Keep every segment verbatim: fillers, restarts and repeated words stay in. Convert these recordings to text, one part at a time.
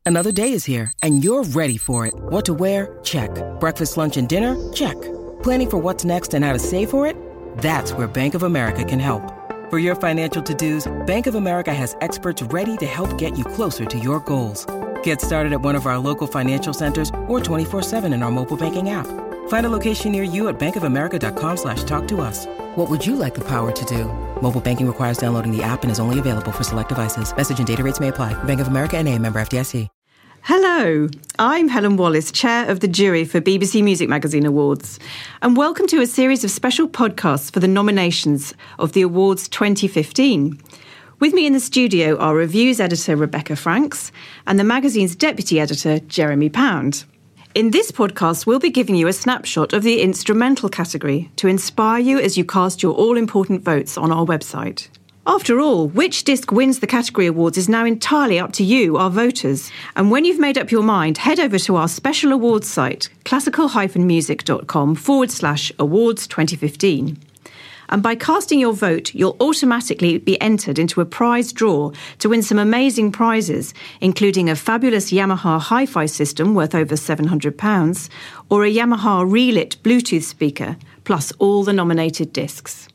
Another day is here, and you're ready for it. What to wear? Check. Breakfast, lunch, and dinner? Check. Planning for what's next and how to save for it? That's where Bank of America can help. For your financial to-dos, Bank of America has experts ready to help get you closer to your goals. Get started at one of our local financial centers or twenty-four seven in our mobile banking app. Find a location near you at bankofamerica.com slash talk to us. What would you like the power to do? Mobile banking requires downloading the app and is only available for select devices. Message and data rates may apply. Bank of America N A, member F D I C. Hello, I'm Helen Wallace, Chair of the Jury for B B C Music Magazine Awards, and welcome to a series of special podcasts for the nominations of the Awards twenty fifteen. With me in the studio are reviews editor Rebecca Franks and the magazine's deputy editor Jeremy Pound. In this podcast, we'll be giving you a snapshot of the instrumental category to inspire you as you cast your all-important votes on our website. After all, which disc wins the category awards is now entirely up to you, our voters. And when you've made up your mind, head over to our special awards site, classical-music.com forward slash awards 2015. And by casting your vote, you'll automatically be entered into a prize draw to win some amazing prizes, including a fabulous Yamaha hi-fi system worth over seven hundred pounds, or a Yamaha Relit Bluetooth speaker, plus all the nominated discs.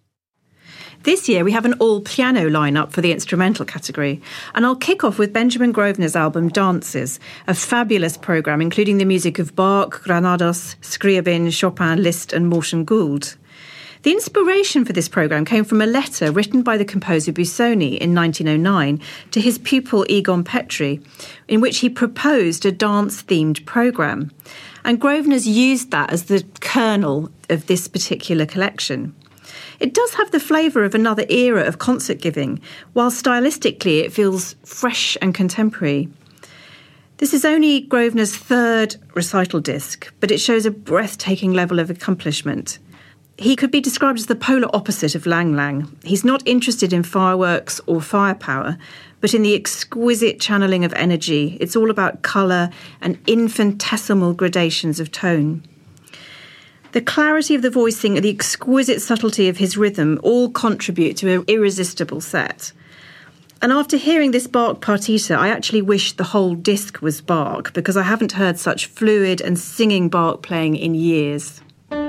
This year we have an all-piano lineup for the instrumental category, and I'll kick off with Benjamin Grosvenor's album Dances, a fabulous programme including the music of Bach, Granados, Scriabin, Chopin, Liszt and Morton Gould. The inspiration for this programme came from a letter written by the composer Busoni in nineteen oh nine to his pupil Egon Petri, in which he proposed a dance-themed programme, and Grosvenor's used that as the kernel of this particular collection. It does have the flavour of another era of concert giving, while stylistically it feels fresh and contemporary. This is only Grosvenor's third recital disc, but it shows a breathtaking level of accomplishment. He could be described as the polar opposite of Lang Lang. He's not interested in fireworks or firepower, but in the exquisite channeling of energy. It's all about colour and infinitesimal gradations of tone. The clarity of the voicing and the exquisite subtlety of his rhythm all contribute to an irresistible set. And after hearing this Bach partita, I actually wish the whole disc was Bach, because I haven't heard such fluid and singing Bach playing in years.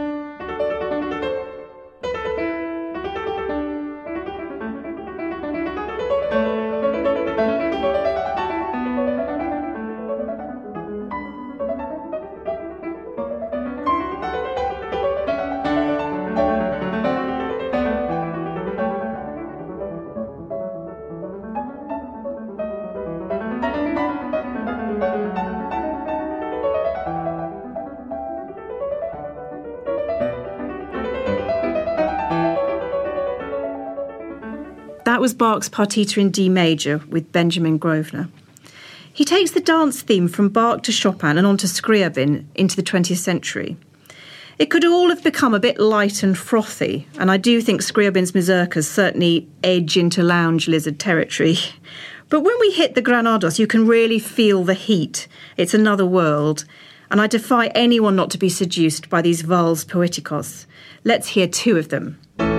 That was Bach's Partita in D major with Benjamin Grosvenor. He takes the dance theme from Bach to Chopin and on to Scriabin into the twentieth century. It could all have become a bit light and frothy, and I do think Scriabin's mazurkas certainly edge into lounge lizard territory. But when we hit the Granados, you can really feel the heat. It's another world, and I defy anyone not to be seduced by these vals poeticos. Let's hear two of them.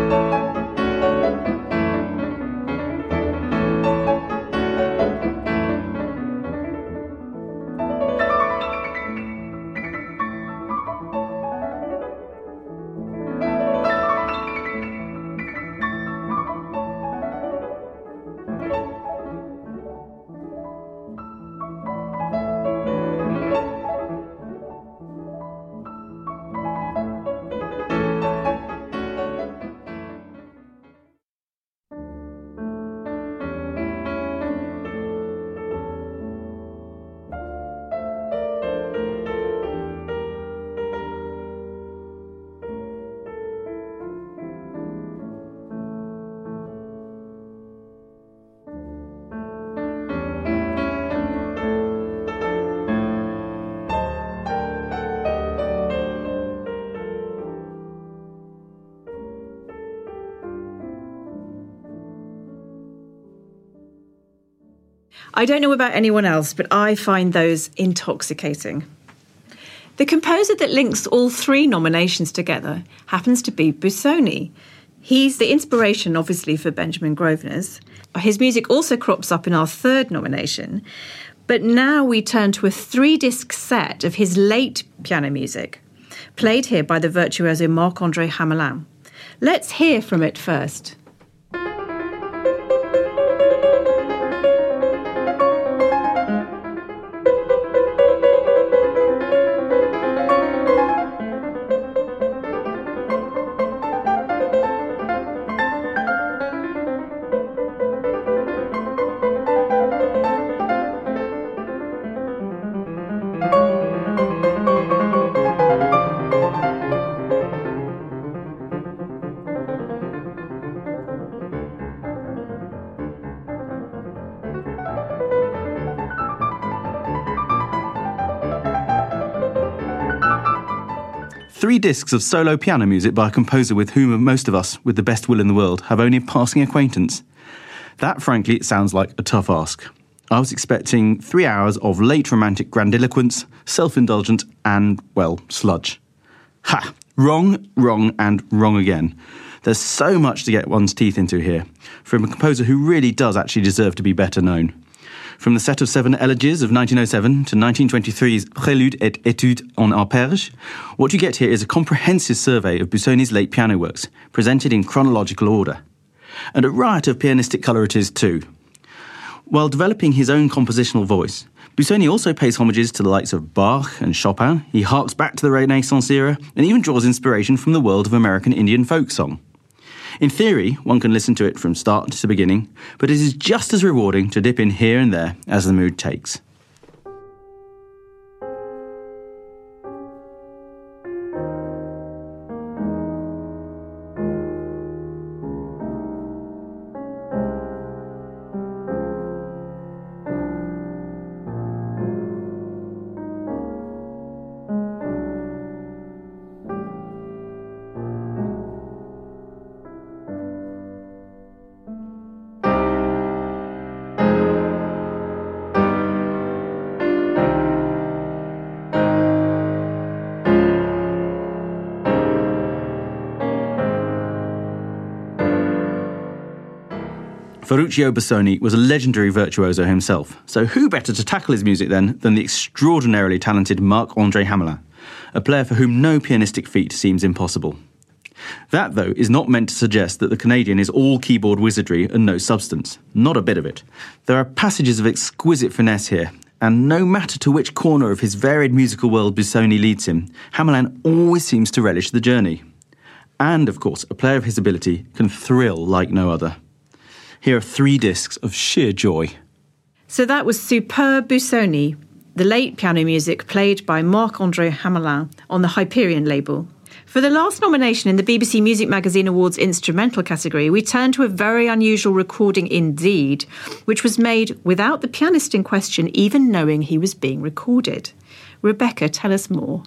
I don't know about anyone else, but I find those intoxicating. The composer that links all three nominations together happens to be Busoni. He's the inspiration, obviously, for Benjamin Grosvenor's. His music also crops up in our third nomination, But now we turn to a three-disc set of his late piano music, played here by the virtuoso Marc-André Hamelin. Let's hear from it first. Three discs of solo piano music by a composer with whom most of us, with the best will in the world, have only a passing acquaintance. That, frankly, sounds like a tough ask. I was expecting three hours of late romantic grandiloquence, self-indulgent and, well, sludge. Ha! Wrong, wrong and wrong again. There's so much to get one's teeth into here, from a composer who really does actually deserve to be better known. From the set of seven elegies of nineteen oh seven to nineteen twenty-three's Prélude et Étude en arpège, what you get here is a comprehensive survey of Busoni's late piano works, presented in chronological order. And a riot of pianistic colour it is too. While developing his own compositional voice, Busoni also pays homages to the likes of Bach and Chopin. He harks back to the Renaissance era and even draws inspiration from the world of American Indian folk song. In theory, one can listen to it from start to beginning, but it is just as rewarding to dip in here and there as the mood takes. Ferruccio Busoni was a legendary virtuoso himself, so who better to tackle his music then than the extraordinarily talented Marc-André Hamelin, a player for whom no pianistic feat seems impossible. That, though, is not meant to suggest that the Canadian is all keyboard wizardry and no substance. Not a bit of it. There are passages of exquisite finesse here, and no matter to which corner of his varied musical world Busoni leads him, Hamelin always seems to relish the journey. And, of course, a player of his ability can thrill like no other. Here are three discs of sheer joy. So that was Superb Busoni, the late piano music played by Marc-André Hamelin on the Hyperion label. For the last nomination in the B B C Music Magazine Awards instrumental category, we turn to a very unusual recording indeed, which was made without the pianist in question even knowing he was being recorded. Rebecca, tell us more.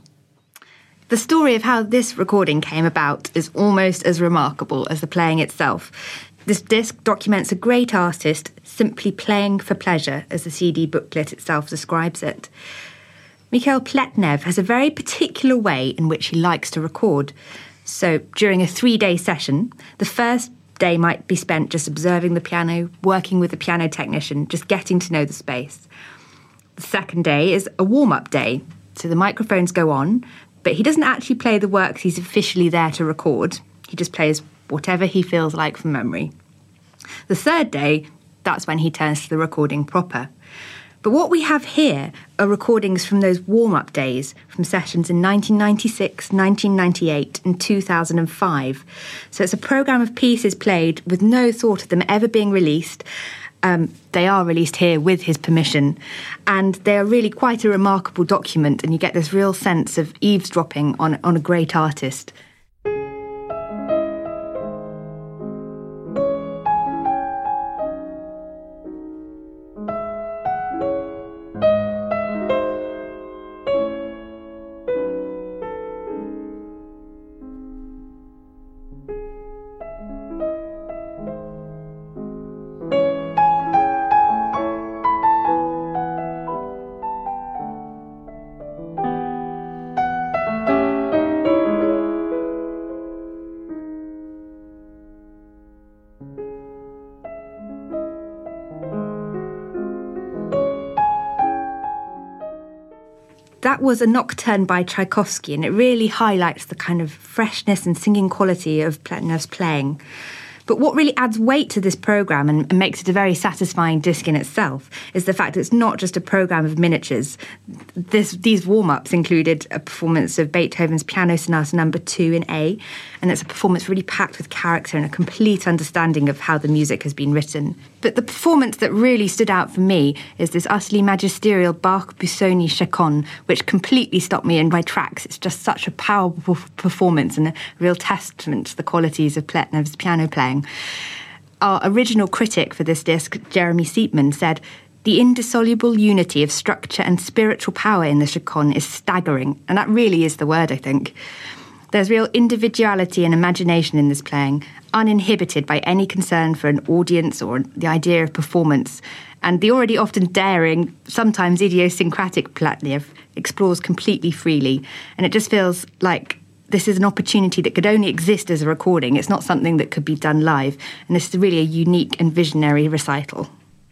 The story of how this recording came about is almost as remarkable as the playing itself. This disc documents a great artist simply playing for pleasure, as the C D booklet itself describes it. Mikhail Pletnev has a very particular way in which he likes to record. So during a three-day session, the first day might be spent just observing the piano, working with the piano technician, just getting to know the space. The second day is a warm-up day, so the microphones go on, but he doesn't actually play the works he's officially there to record. He just plays whatever he feels like from memory. The third day, that's when he turns to the recording proper. But what we have here are recordings from those warm-up days, from sessions in nineteen ninety-six, nineteen ninety-eight and two thousand five. So it's a programme of pieces played with no thought of them ever being released. Um, they are released here with his permission, and they are really quite a remarkable document, and you get this real sense of eavesdropping on, on a great artist. that was a nocturne by Tchaikovsky, and it really highlights the kind of freshness and singing quality of Pletnev's playing. But what really adds weight to this programme and, and makes it a very satisfying disc in itself is the fact that it's not just a programme of miniatures. This, these warm-ups included a performance of Beethoven's Piano Sonata Number two in A, and it's a performance really packed with character and a complete understanding of how the music has been written. But the performance that really stood out for me is this utterly magisterial Bach-Busoni chaconne, which completely stopped me in my tracks. It's just such a powerful performance and a real testament to the qualities of Pletnev's piano playing. Our original critic for this disc, Jeremy Seepman, said, "The indissoluble unity of structure and spiritual power in the chaconne is staggering," and that really is the word, I think. There's real individuality and imagination in this playing, uninhibited by any concern for an audience or the idea of performance. And the already often daring, sometimes idiosyncratic Pletnev explores completely freely, and it just feels like this is an opportunity that could only exist as a recording. It's not something that could be done live. And this is really a unique and visionary recital.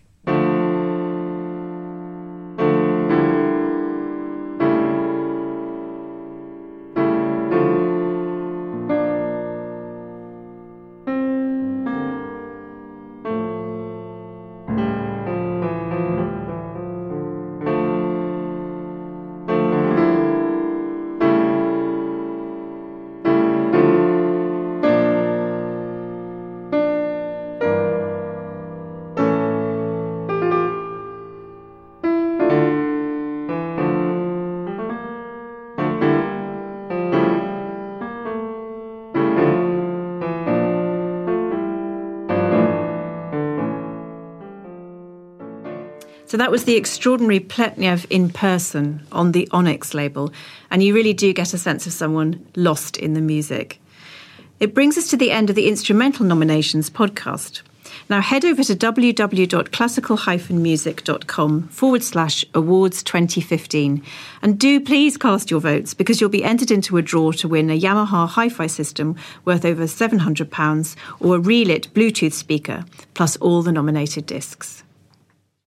So that was the extraordinary Pletnev in person on the Onyx label, and you really do get a sense of someone lost in the music. It brings us to the end of the Instrumental Nominations podcast. Now head over to www.classical-music.com forward slash awards 2015 and do please cast your votes, because you'll be entered into a draw to win a Yamaha hi-fi system worth over seven hundred pounds or a Relit Bluetooth speaker, plus all the nominated discs.